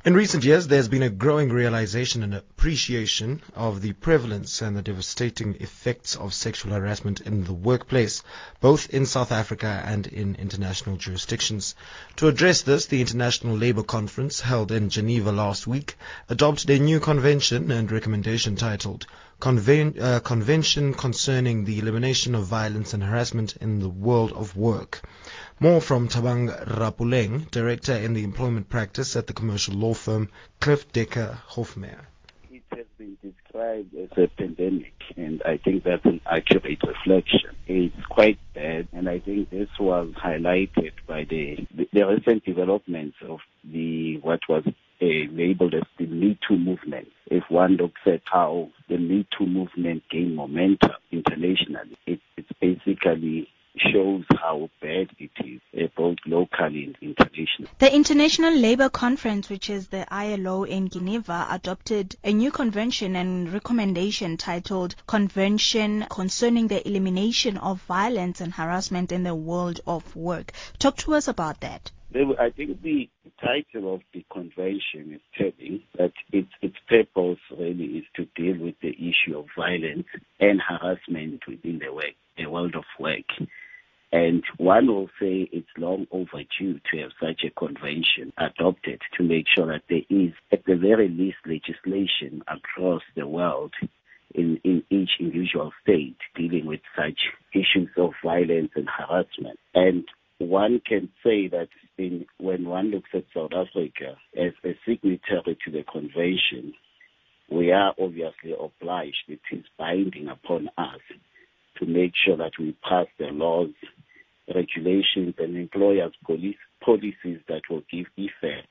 In recent years, there's been a growing realization and appreciation of the prevalence and the devastating effects of sexual harassment in the workplace, both in South Africa and in international jurisdictions. To address this, the International Labour Conference, held in Geneva last week, adopted a new convention and recommendation titled Convention Concerning the Elimination of Violence and Harassment in the World of Work. More from Thabang Rapuleng, Director in the Employment Practice at the commercial law firm Cliff Decker Hofmeyr. It has been described as a pandemic, and I think that's an accurate reflection. It's quite bad, and I think this was highlighted by the recent developments of what was labeled as the Me Too movement. If one looks at how the Me Too movement gained momentum internationally, it basically shows how bad it is, both locally and internationally. The International Labour Conference, which is the ILO in Geneva, adopted a new convention and recommendation titled Convention Concerning the Elimination of Violence and Harassment in the World of Work. Talk to us about that. I think the title of the convention is telling that its purpose really is to deal with the issue of violence and harassment within the world of work. And one will say it's long overdue to have such a convention adopted to make sure that there is, at the very least, legislation across the world in each individual state dealing with such issues of violence and harassment. And one can say that when one looks at South Africa as a signatory to the convention, we are obviously obliged, it is binding upon us to make sure that we pass the laws, regulations, and employers' policies that will give effect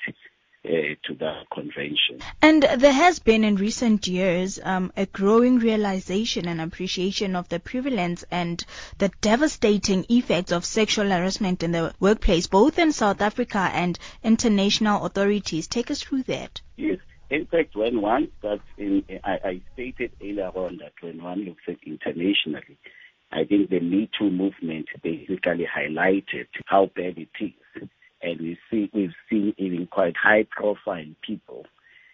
to that convention. And there has been in recent years a growing realization and appreciation of the prevalence and the devastating effects of sexual harassment in the workplace, both in South Africa and international authorities. Take us through that. Yes. In fact, when one starts I stated earlier on that when one looks at internationally, I think the Me Too movement basically highlighted how bad it is. And we've seen even quite high-profile people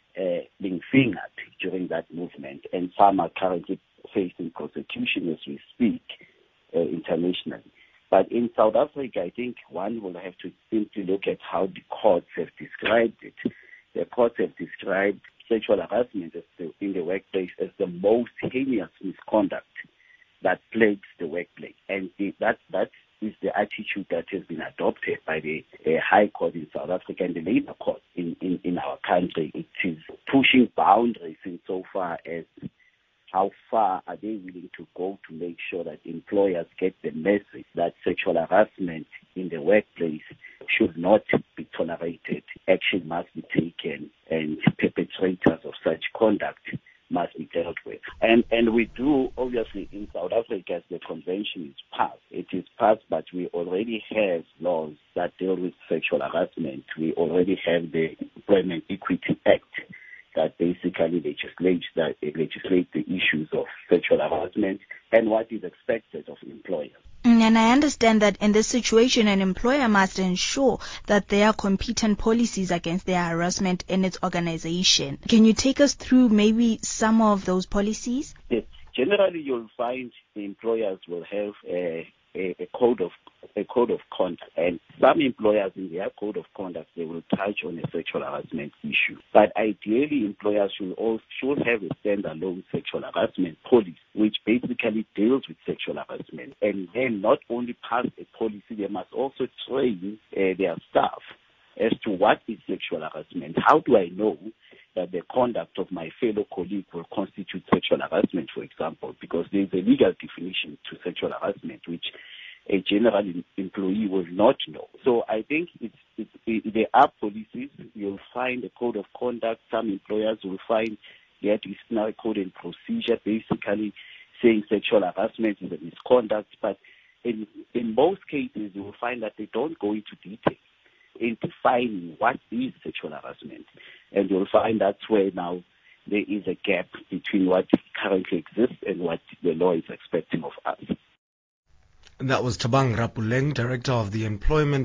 being fingered during that movement. And some are currently facing prosecution as we speak internationally. But in South Africa, I think one will have to simply look at how the courts have described it. The courts have described sexual harassment in the workplace as the most heinous misconduct that plagues the workplace. And that is the attitude that has been adopted by the High Court in South Africa and the Labour Court in our country. It is pushing boundaries insofar as how far are they willing to go to make sure that employers get the message that sexual harassment in the workplace should not be tolerated. Action must be taken, and perpetrators of such conduct must be dealt with. And we do, obviously, in South Africa, as the convention is passed. It is passed, but we already have laws that deal with sexual harassment. We already have the Employment Equity Act that basically legislates the issues of sexual harassment and what is expected of employers. And I understand that in this situation, an employer must ensure that there are competent policies against their harassment in its organization. Can you take us through maybe some of those policies? Yes. Generally, you'll find the employers will have a code of conduct, and some employers in their code of conduct they will touch on a sexual harassment issue. But ideally, employers should have a standalone sexual harassment policy, which basically deals with sexual harassment. And then not only pass a policy, they must also train their staff as to what is sexual harassment. How do I know that the conduct of my fellow colleague will constitute sexual harassment, for example, because there's a legal definition to sexual harassment, which a general employee will not know. So I think there are policies. You'll find a code of conduct. Some employers will find their disciplinary code and procedure, basically saying sexual harassment is a misconduct. But in most cases, you will find that they don't go into detail in defining what is sexual harassment. And you'll find that's where now there is a gap between what currently exists and what the law is expecting of us. And that was Thabang Rapuleng, Director of the Employment